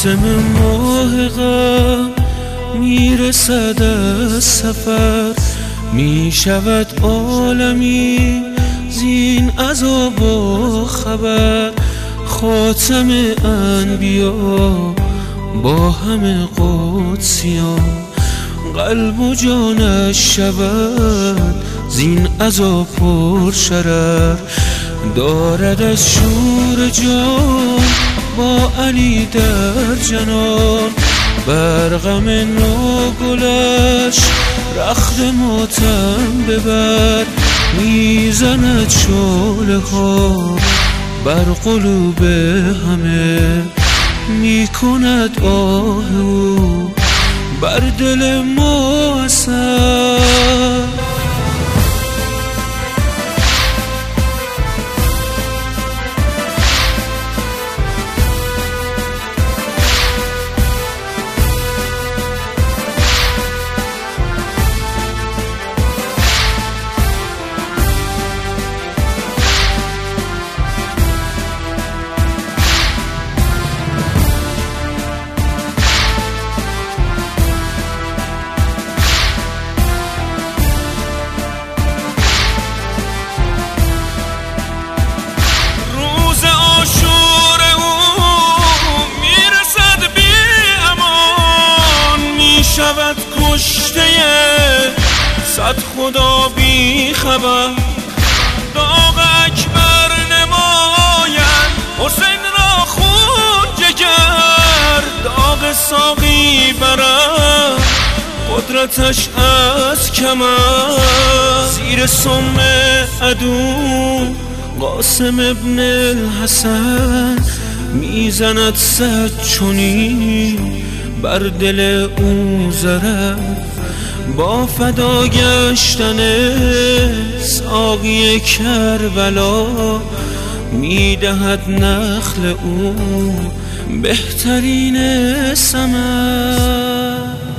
قاسم ماه غم میرسد از سفر، میشود عالمی زین عذاب و خبر. خاتم انبیا با همه قدسیان، قلب و جانش شود زین عذاب پر شرر. دارد از شور جان با علی در جنان، بر غم نوگلش رخت ماتم ببر. میزند شعله ها بر قلوب همه، میکند آه او بر دل ما اثر. شود کشته صد خدا بی خبر. داغ اکبر نماید حسین را خون جگر، داغ ساقی برد قدرتش از کمر. زیر سم عدو قاسم ابن الحسن، میزند صد چنین بر دل او ضرر. با فدا گشتن ساقی کربلا، میدهد نخل او بهترین ثمر.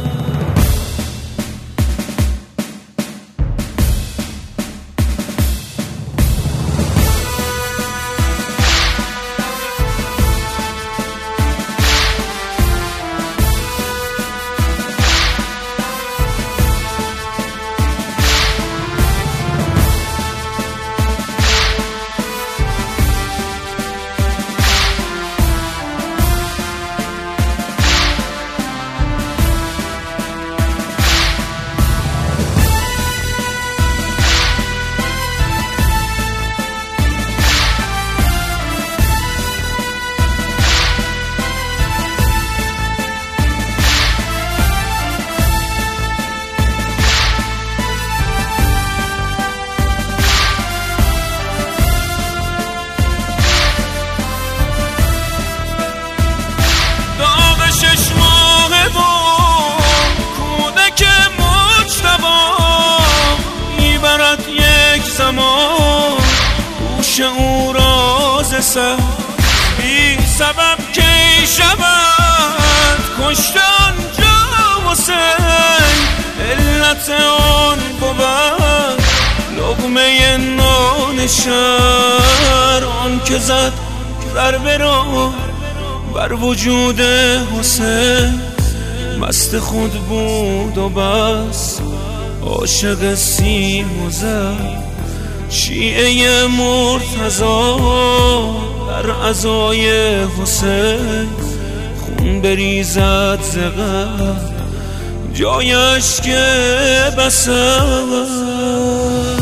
گوش او راز سر بی سبب کی شود کشته آنجا حسین. علت آن بود لقمه نان شر، آن که زد ضربه را بر وجود حسین. مست خود بود و بس عاشق سیم و زر، شیعه مرتضی در عزای حسین. خون بریزد ز قلب جایش که بسد.